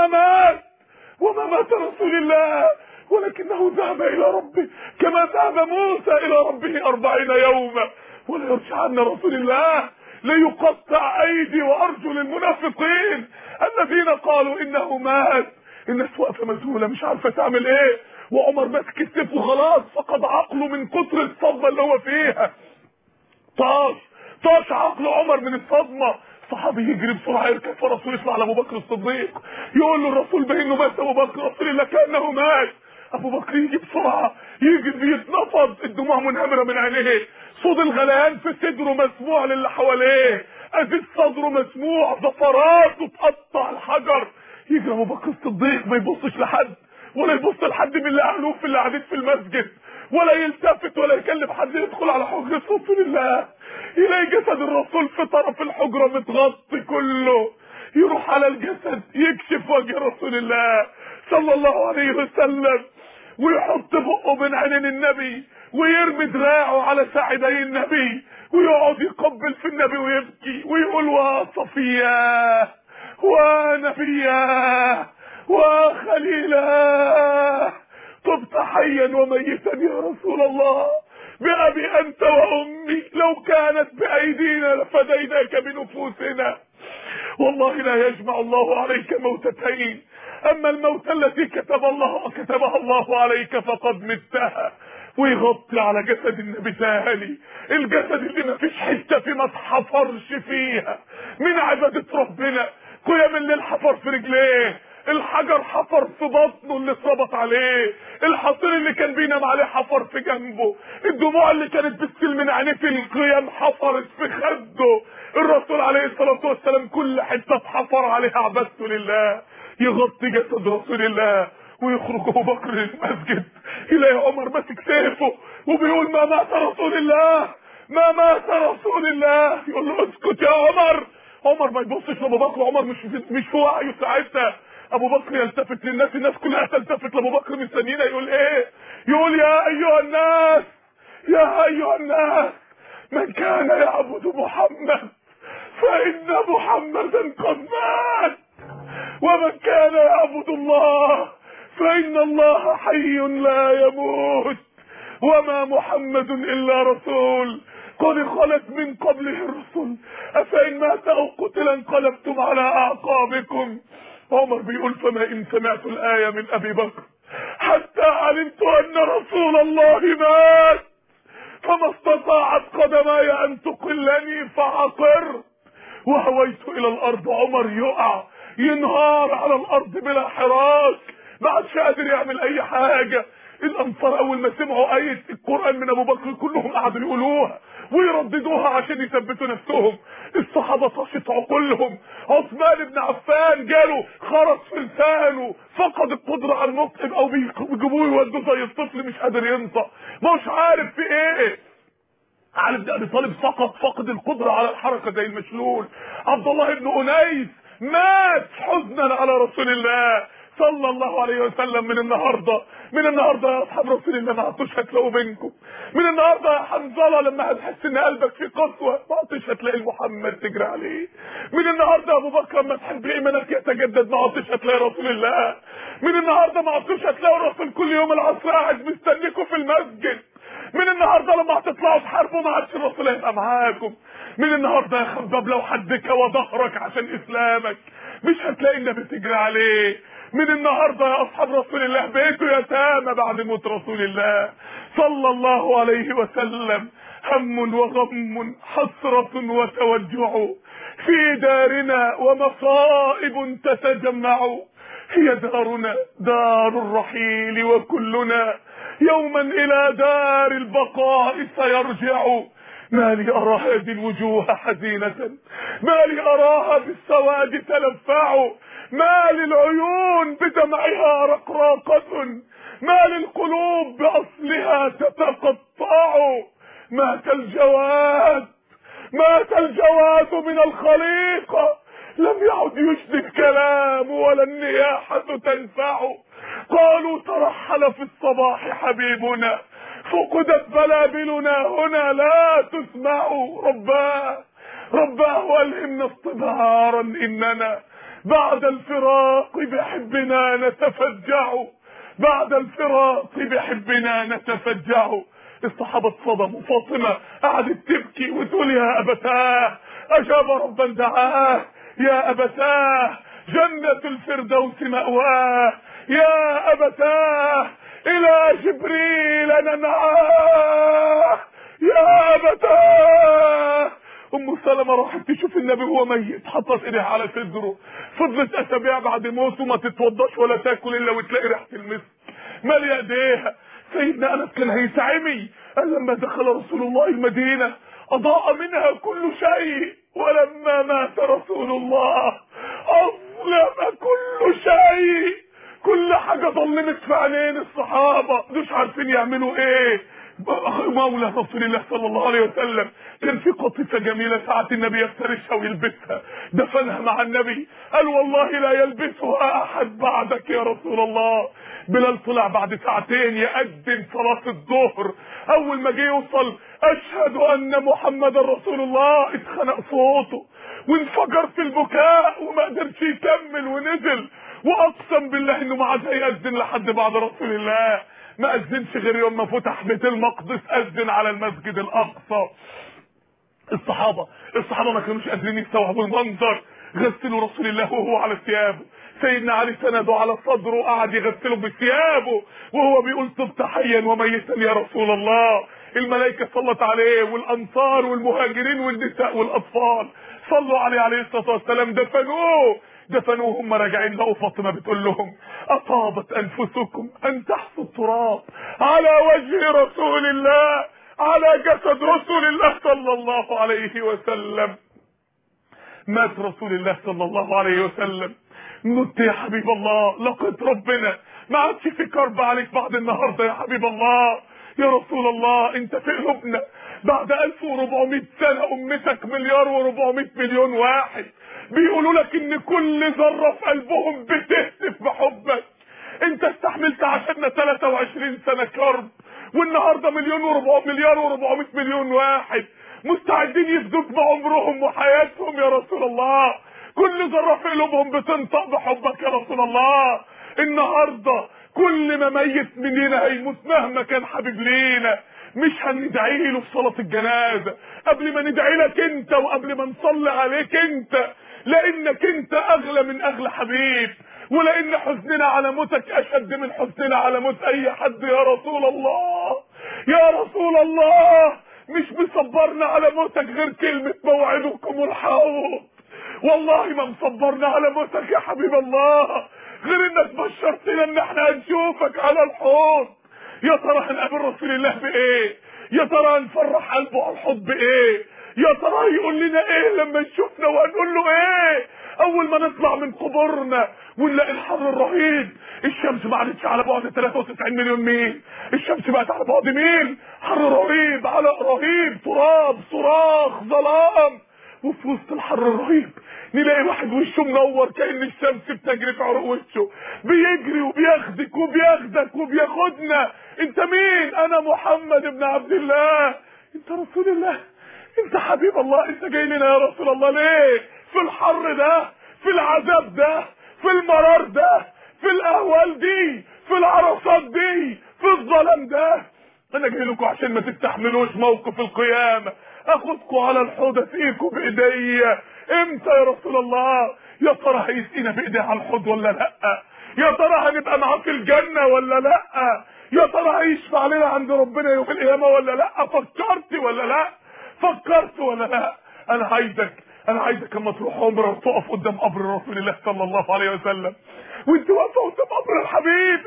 وما مات رسول الله، ولكنه ذهب إلى ربه كما ذهب موسى إلى ربه 40 يوما، ولا يرجعن رسول الله ليقطع أيدي وأرجل المنافقين الذين قالوا إنه مات. الناس واقفة مذهولة مش عارفة تعمل إيه، وعمر ماسك السيف وخلاص فقد عقله من كتر الصدمة اللي هو فيها. طاش عقل عمر من الصدمة. صحابي يجري بسرعة يركب فرس ويطلع على ابو بكر الصديق، يقول له: الرسول باين مات ابو بكر، رسول الله كأنه مات. ابو بكر يجي بسرعة، يجي بيتنفض، الدموع منهمرة من عينيه، صوت الغليان في صدره مسموع للي حواليه، ازيز صدره مسموع، ضفراته تقطع الحجر. يجري ابو بكر الصديق ما يبصش لحد، ولا يبص لحد من اللي قالوه في اللي قاعدين في المسجد، ولا يلتفت ولا يكلم حد، يدخل على حجرة رسول الله يلاقي جسد الرسول في طرف الحجرة متغطي كله، يروح على الجسد يكشف وجه رسول الله صلى الله عليه وسلم، ويحط بقه بين عينين النبي، ويرمي دراعه على ساعدي النبي، ويقعد يقبل في النبي ويبكي ويقول: وصفياه ونبياه وخليلاه، طبت حيا وميتا يا رسول الله، بأبي أنت وأمي، لو كانت بأيدينا لفديناك بنفوسنا. والله لا يجمع الله عليك موتتين، أما الموت التي كتبها الله عليك فقد متها. ويغطي على جسد النبي تاني، الجسد اللي ما فيش حتة في ما اتحفرش فيها من عبادة ربنا. قيام الليل حفر في رجليه، الحجر حفر في بطنه اللي اتربط عليه، الحصير اللي كان بينام عليه حفر في جنبه، الدموع اللي كانت بتسيل من عينيه في القيام حفرت في خده. الرسول عليه الصلاة والسلام كل حتة اتحفر عليها عبادته لله. يغطي جسد رسول الله ويخرج ابو بكر المسجد، يلاقي عمر ماسك سيفه وبيقول: ما مات رسول الله، ما مات رسول الله. يقول له: اسكت يا عمر. عمر ما يبصش لابو بكر، عمر مش في وعيه ساعتها. ابو بكر يلتفت للناس، الناس كلها تلتفت لابو بكر مستنيين يقول ايه؟ يقول: يا ايها الناس، يا ايها الناس، من كان يعبد محمد فان محمدا قد مات، ومن كان يعبد الله فان الله حي لا يموت، وما محمد الا رسول قد خلت من قبله الرسل، افان مات او قتل انقلبتم على اعقابكم. عمر بيقول: فما ان سمعت الآية من ابي بكر حتى علمت ان رسول الله مات، فما استطاعت قدماي ان تقلني فعقرت وهويت الى الارض. عمر يقع ينهار على الارض بلا حراك، ما عادش قادر يعمل اي حاجة، الانصار اول ما سمعوا آية القرآن من ابو بكر كلهم قعدوا يقولوها ويرددوها عشان يثبتوا نفسهم. الصحابة طاشت عقولهم. عثمان بن عفان جاله خرس في لسانه، فقد القدرة على النطق، او بيجيبوه يودوه زي الطفل مش قادر ينطق، مش عارف في ايه. علي بن ابي طالب فقد القدرة على الحركة زي المشلول. عبد الله بن انيس مات حزنا على رسول الله صلى الله عليه وسلم. من النهارده يا اصحاب رسول الله ما عدتوش هتلاقوا بينكم. من النهارده يا حنظله لما هتحس ان قلبك في قسوه ما عدتش هتلاقي محمد تجري عليه. من النهارده يا ابو بكر لما تحب ايمانك يتجدد ما عدتش هتلاقي رسول الله. من النهارده ما عدتوش هتلاقوا الرسول كل يوم العصر قاعد مستنيكم في المسجد. من النهارده لما هتطلعوا تحاربوا ما عادش الرسول هيبقى معاكم. من النهارده يا خباب لو حد كوى ظهرك عشان اسلامك مش هتلاقي النبي تجري عليه. من النهارده يا اصحاب رسول الله بيته يتامى بعد موت رسول الله صلى الله عليه وسلم. هم وغم حسرة وتوجع في دارنا ومصائب تتجمع. هي دارنا دار الرحيل وكلنا يوما الى دار البقاء سيرجع. ما لي ارى هذه الوجوه حزينة، ما لي اراها بالسواد تلفع، ما للعيون بدمعها رقراقة، ما للقلوب باصلها تتقطع. مات الجواد من الخليقة، لم يعد يجدي الكلام ولا النياحة تنفع. قالوا ترحل في الصباح حبيبنا، فقدت بلابلنا هنا لا تسمع. رباه والهمنا اصطبارا اننا بعد الفراق بحبنا نتفجع. بعد الفراق بحبنا نتفجع. الصحابة اتصدموا. فاطمة قعدت تبكي وتقول يا أبتاه أجاب ربا دعاه، يا أبتاه جنة الفردوس مأواه، يا أبتاه إلى جبريل ننعاه، يا أبتاه. ام سلمة راحت تشوف النبي وهو ميت، حطت ايديها على صدره، فضلت اسابيع بعد موته ما تتوضاش ولا تاكل الا وتلاقي ريحه المسك ماليه ايديها. سيدنا انس كان هيتعمي، قال لما دخل رسول الله المدينه اضاء منها كل شيء، ولما مات رسول الله اظلم كل شيء. كل حاجه ظلمت في عينين الصحابه مش عارفين يعملوا ايه. مولى رسول الله صلى الله عليه وسلم كان في قطيفه جميله ساعات النبي يفترشها ويلبسها، دفنها مع النبي، قال والله لا يلبسها احد بعدك يا رسول الله. بلال طلع بعد ساعتين يأذن صلاة الظهر، اول ما جه يوصل اشهد ان محمد رسول الله اتخنق صوته وانفجر في البكاء وما قدرش يكمل ونزل، واقسم بالله انه ما عاد هيأذن لحد بعد رسول الله. ما أذنش غير يوم ما فتح بيت المقدس، أذن على المسجد الأقصى. الصحابة ما كانوش قادرين يستوعبوا المنظر. غسلوا رسول الله وهو على ثيابه، سيدنا علي سنده على صدره وقعد يغسله بثيابه وهو بيقول طبت حيا وميتا يا رسول الله. الملائكة صلت عليه والأنصار والمهاجرين والنساء والأطفال صلوا عليه الصلاة والسلام. دفنوه هم راجعين لقوا فاطمة بتقول لهم أطابت أنفسكم أن تحصوا التراب على وجه رسول الله، على جسد رسول الله صلى الله عليه وسلم. مات رسول الله صلى الله عليه وسلم. مت يا حبيب الله، لقيت ربنا، ما عادش في كرب عليك بعد النهارده يا حبيب الله. يا رسول الله انت في قلوبنا بعد 1400 سنة. امتك 1,400,000,000 واحد بيقولوا لك ان كل ذرة في قلبهم بتهتف بحبك. انت استحملت عشاننا 23 سنة كرب، والنهاردة 1,400,000,000 واحد مستعدين يفدوك بعمرهم وحياتهم يا رسول الله. كل ذرة في قلوبهم بتنطق بحبك يا رسول الله. النهاردة كل ما ميت مننا هيموت مهما كان حبيب لينا مش هندعي له في صلاة الجنازة قبل ما ندعي لك انت وقبل ما نصلي عليك انت، لانك انت اغلى من اغلى حبيب، ولان حزننا على موتك اشد من حزننا على موت اي حد يا رسول الله. يا رسول الله مش مصبرنا على موتك غير كلمة موعدكم الحوض. والله ما مصبرنا على موتك يا حبيب الله غير انك بشرتنا ان احنا هنشوفك على الحوض. يا ترى هنقابل رسول الله بايه؟ يا ترى هنفرح قلبه على الحب بايه؟ يا ترى هيقول لنا ايه لما يشوفنا وهنقول له ايه اول ما نطلع من قبورنا ونلاقي الحر الرهيب؟ الشمس ما عادتش على بعد 93 مليون ميل، الشمس بقت على بعد ميل، حر رهيب، علق رهيب، تراب، صراخ، ظلام. وفي وسط الحر الرهيب نلاقي واحد وشه منور كأن الشمس بتجري في عروق وشه، بيجري وبياخدك وبياخدك وبياخدنا. انت مين؟ انا محمد بن عبد الله. انت رسول الله، انت حبيب الله، انت جاي لنا يا رسول الله ليه؟ في الحر ده، في العذاب ده، في المرار ده، في الاهوال دي، في العرصات دي، في الظلام ده. انا جاي لكم عشان ما تستحملوش موقف القيامة، اخدكم على الحوض اسقيكم بايديا. امتى يا رسول الله؟ يا ترى هيسقينا بايديه على الحوض ولا لا؟ يا ترى هنبقى معاه في الجنة ولا لا؟ يا ترى هيشفع لنا عند ربنا يوم القيامة ولا لا؟ فكرت ولا لا؟ فكرت ولا لا؟ انا عايزك اما تروح عمره وتقف قدام قبر رسول الله صلى الله عليه وسلم، وانت واقفه قدام قبر الحبيب،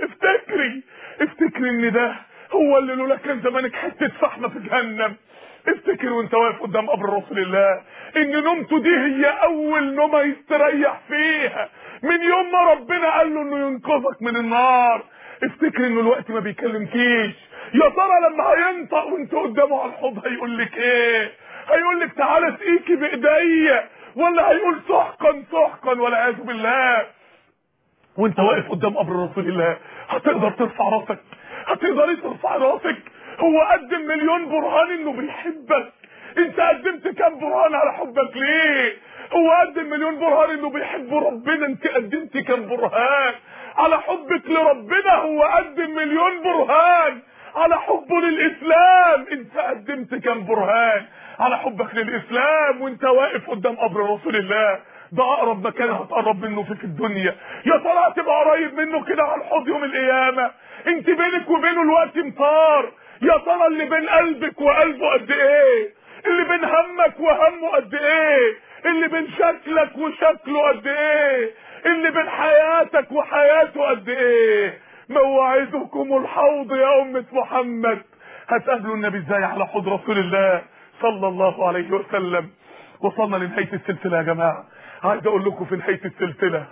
افتكري ان ده هو اللي لولا كان زمانك حته فحمه في جهنم. افتكر وانت واقف قدام قبر رسول الله ان نومته دي هي اول نومه يستريح فيها من يوم ما ربنا قال له انه ينقذك من النار. افتكر انه الوقت ما بيكلمكيش. يا ترى لما هينطق وانت قدامه على الحوض هيقول لك ايه؟ هيقول لك تعالى اسقيكي بايديا، ولا هيقول سحقا سحقا والعياذ بالله؟ وانت واقف قدام قبر رسول الله هتقدر ترفع راسك؟ هتقدري ترفع راسك؟ هو قدم مليون برهان انه بيحبك، انت قدمت كام برهان على حبك ليه؟ هو قدم مليون برهان انه بيحب ربنا، انت قدمت كام برهان على حبك لربنا؟ هو قدم مليون برهان على حبه للاسلام، انت قدمت كام برهان على حبك للاسلام وانت واقف قدام قبر رسول الله؟ ده اقرب مكان هتقرب منه في الدنيا. يا ترى هتبقى قريب منه كده على الحوض يوم القيامه؟ انت بينك وبينه الوقت امطار. يا ترى اللي بين قلبك وقلبه قد ايه؟ اللي بين همك وهمه قد ايه؟ اللي بين شكلك وشكله قد ايه؟ اللي بين حياتك وحياته قد ايه؟ موعدكم الحوض يا أمة محمد. هتقابلوا النبي ازاي على حوض رسول الله صلى الله عليه وسلم؟ وصلنا لنهاية السلسلة يا جماعة. عايز اقول لكم في نهاية السلسلة،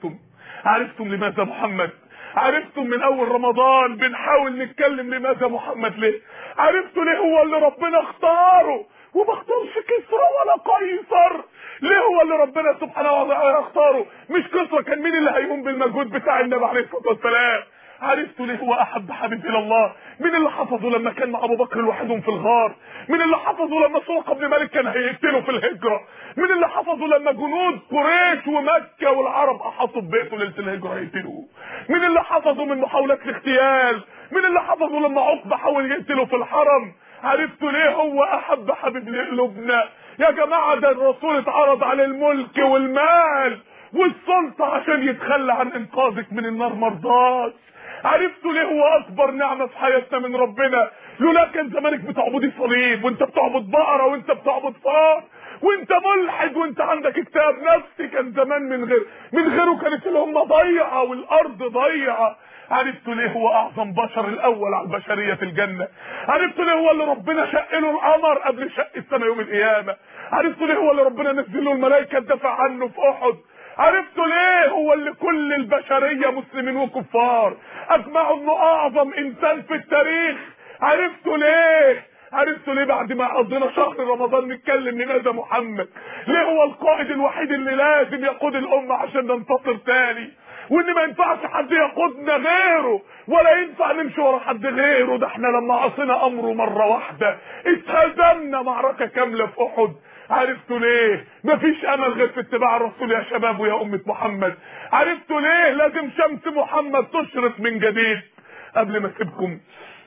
عرفتم لماذا محمد؟ عرفتم من اول رمضان بنحاول نتكلم لماذا محمد ليه؟ عرفتوا ليه هو اللي ربنا اختاره وما اختارش كسرى ولا قيصر؟ ليه هو اللي ربنا سبحانه وتعالى اختاره مش كسرى؟ كان مين اللي هيقوم بالمجهود بتاع النبي عليه الصلاه والسلام؟ عرفتوا ليه هو احب حبيب الى الله؟ مين اللي حفظه لما كان مع ابو بكر لوحدهم في الغار؟ مين اللي حفظه لما سرقه بن مالك كان هيقتله في الهجره؟ مين اللي حفظه لما جنود قريش ومكه والعرب احاطوا ببيته ليله الهجره هيقتلوه؟ مين اللي حفظه من محاولات الاغتيال؟ مين اللي حفظه لما عقبه حاول يقتله في الحرم؟ عرفتوا ليه هو احب حبيب لقلوبنا يا جماعه؟ ده الرسول اتعرض على الملك والمال والسلطه عشان يتخلى عن انقاذك من النار مرضاش. عرفتوا ليه هو اكبر نعمه في حياتنا من ربنا؟ لولا كان زمانك بتعبدي صليب وانت بتعبد بقره وانت بتعبد فار وانت ملحد وانت عندك اكتئاب نفسي، كان زمان من غيره كانت الامه ضيعه والارض ضيعه. عرفتوا ليه هو اعظم بشر الاول على البشريه في الجنه؟ عرفتوا ليه هو اللي ربنا شق له القمر قبل شق السماء يوم القيامه؟ عرفتوا ليه هو اللي ربنا نزل له الملائكه تدافع عنه في احد؟ عرفتوا ليه هو اللي كل البشريه مسلمين وكفار اجمعوا انه اعظم انسان في التاريخ؟ عرفتوا ليه بعد ما قضينا شهر رمضان نتكلم لماذا محمد؟ ليه هو القائد الوحيد اللي لازم يقود الامه عشان ننتصر تاني، وان ما ينفعش حد يقودنا غيره ولا ينفع نمشي ورا حد غيره؟ ده احنا لما عصينا امره مره واحده اتهزمنا معركه كامله في احد. عرفتوا ليه مفيش امل غير في اتباع الرسول يا شباب ويا امه محمد؟ عرفتوا ليه لازم شمس محمد تشرق من جديد؟ قبل ما اسيبكم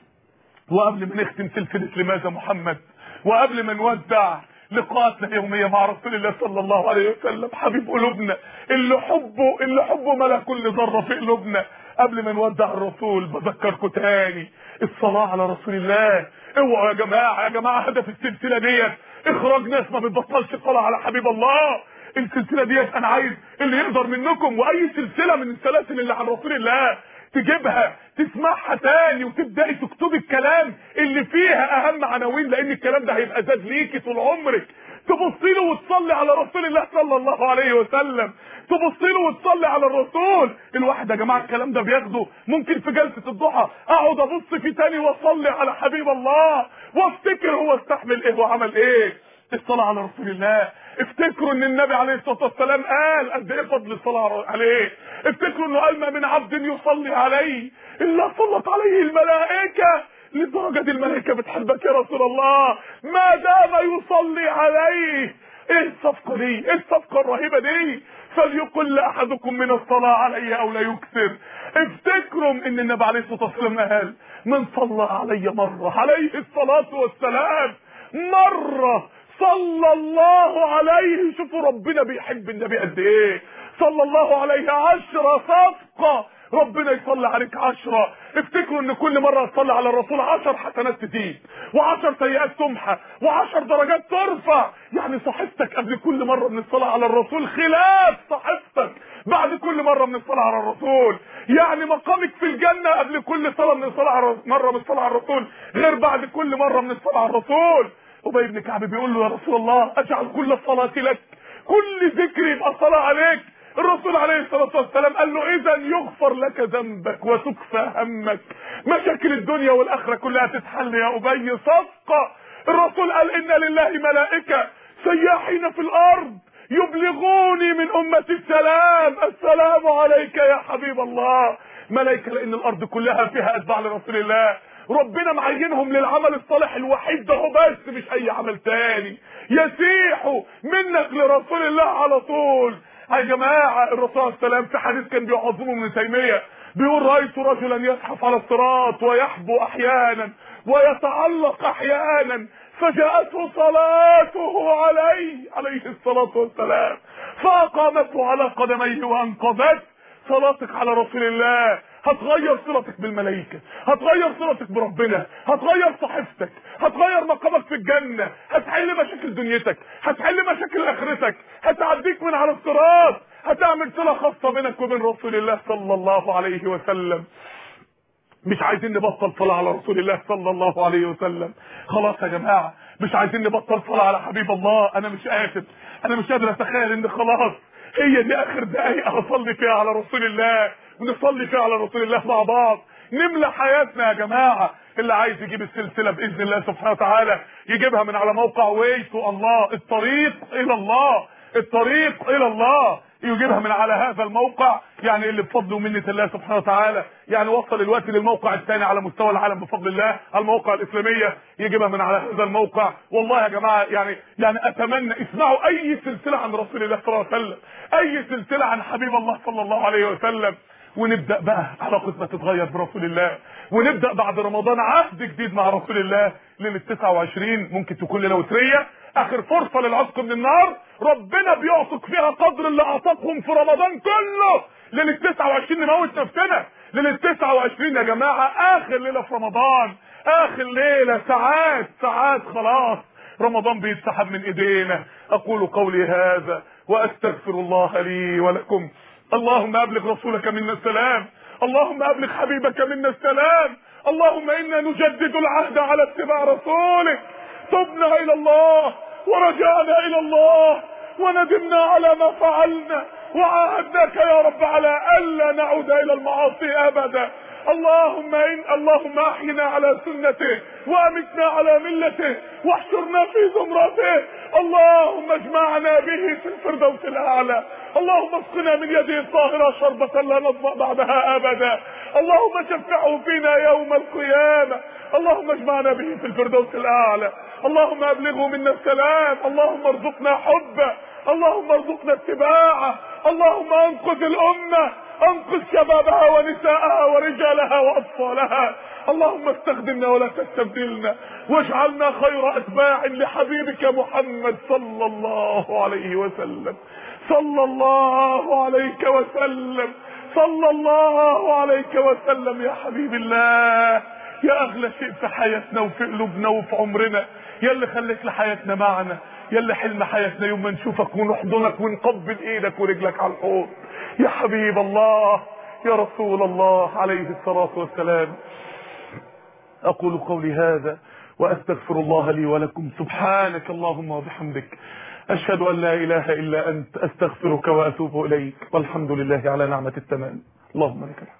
وقبل ما نختم سلسله لماذا محمد وقبل ما نودع لقاءاتنا اليوميه مع رسول الله صلى الله عليه وسلم حبيب قلوبنا اللي حبه ملا كل ذره في قلوبنا، قبل ما نودع الرسول بذكركم تاني الصلاه على رسول الله. اوعوا يا جماعه هدف السلسله ديت اخراج ناس ما بتبطلش صلاه على حبيب الله. السلسله ديت انا عايز اللي يقدر منكم، واي سلسله من السلاسل اللي عن رسول الله تجيبها تسمعها تاني وتبدأي تكتبي الكلام اللي فيها اهم عناوين، لان الكلام ده هيبقى زاد ليكي طول عمرك. تبصي له وتصلي على رسول الله صلى الله عليه وسلم، تبصي له وتصلي على الرسول. الواحد يا جماعه الكلام ده بياخده ممكن في جلسه الضحى اقعد ابص فيه تاني واصلي على حبيب الله وافتكر هو استحمل ايه وعمل ايه. الصلاه على رسول الله، افتكروا ان النبي عليه الصلاه والسلام قال قد ايه فضل الصلاه عليه. افتكروا انه قال ما من عبد يصلي عليه الا صلت عليه الملائكه. لدرجه دي الملائكه بتحبك يا رسول الله ما دام يصلي عليه. ايه الصفقه دي؟ ايه الصفقه الرهيبه دي؟ فليقل احدكم من الصلاه علي او لا يكثر. افتكروا ان النبي عليه الصلاه والسلام قال من صلى علي مره عليه الصلاه والسلام مره صلى الله عليه. شوفوا ربنا بيحب النبي قد ايه. صلى الله عليه 10 صفقه ربنا يصلي عليك 10. افتكروا ان كل مره تصلي على الرسول 10 حسنات تزيد و10 سيئات تمحى و10 درجات ترفع. يعني صحيفتك قبل كل مره من الصلاه على الرسول خلاف صحيفتك بعد كل مره من الصلاه على الرسول. يعني مقامك في الجنه قبل كل صلاه من الصلاه على مره من الصلاه على الرسول غير بعد كل مره من الصلاه على الرسول. ابي بن كعب بيقول له يا رسول الله اجعل كل صلاتي لك، كل ذكر يبقى صلاه عليك. الرسول عليه الصلاه والسلام قال له اذا يغفر لك ذنبك وتكفى همك، مشاكل الدنيا والاخره كلها تتحل يا ابي. صفقه. الرسول قال ان لله ملائكه سياحين في الارض يبلغوني من امتي السلام، السلام عليك يا حبيب الله. ملائكه لان الارض كلها فيها اتباع لرسول الله، ربنا معينهم للعمل الصالح الوحيد ده هو بس، مش اي عمل تاني. يسيحوا منك لرسول الله على طول. يا جماعه الرسول صلى الله عليه وسلم في حديث كان بيعظمه ابن تيميه بيقول رايت رجلا يزحف على الصراط ويحبو احيانا ويتعلق احيانا فجاءته صلاته عليه الصلاه والسلام فاقامته على قدميه وانقذته. صلاتك على رسول الله هتغير صلتك بالملائكه، هتغير صلتك بربنا، هتغير صحيفتك، هتغير مقامك في الجنه، هتحل مشاكل دنيتك، هتحل مشاكل اخرتك، هتعديك من على الصراط، هتعمل صله خاصه بينك وبين رسول الله صلى الله عليه وسلم. مش عايزين نبطل صلاه على رسول الله صلى الله عليه وسلم. خلاص يا جماعه مش عايزين نبطل صلاه على حبيب الله. انا مش قادر اتخيل ان خلاص هي دي اخر دقايق هصلي فيها على رسول الله ونصلي فيها على رسول الله مع بعض، نملى حياتنا يا جماعه. اللي عايز يجيب السلسله باذن الله سبحانه وتعالى يجيبها من على موقع ويتو الله، الطريق الى الله، الطريق الى الله، يجيبها من على هذا الموقع. يعني اللي بفضل ومنه الله سبحانه وتعالى يعني وصل الوقت للموقع الثاني على مستوى العالم بفضل الله، على المواقع الاسلاميه، يجيبها من على هذا الموقع. والله يا جماعه يعني اتمنى اسمعوا اي سلسله عن رسول الله صلى الله عليه وسلم، اي سلسله عن حبيب الله صلى الله عليه وسلم، ونبدا بقى علاقتنا تتغير برسول الله، ونبدا بعد رمضان عهد جديد مع رسول الله. ليله 29 ممكن تكون ليله وتريه، اخر فرصه للعتق من النار، ربنا بيعتق فيها قدر اللي اعتقهم في رمضان كله. ليله 29 نموت نفسنا، ليله 29 يا جماعه اخر ليله في رمضان، اخر ليله، ساعات خلاص رمضان بيتسحب من ايدينا. اقول قولي هذا واستغفر الله لي ولكم. اللهم ابلغ رسولك منا السلام، اللهم ابلغ حبيبك منا السلام، اللهم انا نجدد العهد على اتباع رسولك. تبنا الى الله ورجعنا الى الله وندمنا على ما فعلنا وعاهدناك يا رب على الا نعود الى المعاصي ابدا. اللهم احينا على سنته وامتنا على ملته واحشرنا في زمرته. اللهم اجمعنا به في الفردوس الاعلى. اللهم اسقنا من يده الطاهره شربة لا نظمأ بعدها ابدا. اللهم شفعه فينا يوم القيامه. اللهم اجمعنا به في الفردوس الاعلى. اللهم ابلغه منا السلام. اللهم ارزقنا حبه، اللهم ارزقنا اتباعه. اللهم انقذ الامه، انقذ شبابها ونساءها ورجالها واطفالها. اللهم استخدمنا ولا تستبدلنا، واجعلنا خير اتباع لحبيبك محمد صلى الله عليه وسلم، صلى الله عليك وسلم، صلى الله عليك وسلم يا حبيب الله، يا اغلى شيء في حياتنا وفي قلوبنا وفي عمرنا، يا اللي خليك لحياتنا معنا، يا اللي حلم حياتنا يوم ما نشوفك ونحضنك ونقبل ايدك ورجلك على الحوض. يا حبيب الله، يا رسول الله عليه الصلاة والسلام. أقول قولي هذا وأستغفر الله لي ولكم. سبحانك اللهم وبحمدك، أشهد أن لا إله إلا أنت، أستغفرك وأتوب إليك، والحمد لله على نعمة التمام. اللهم لك الحمد.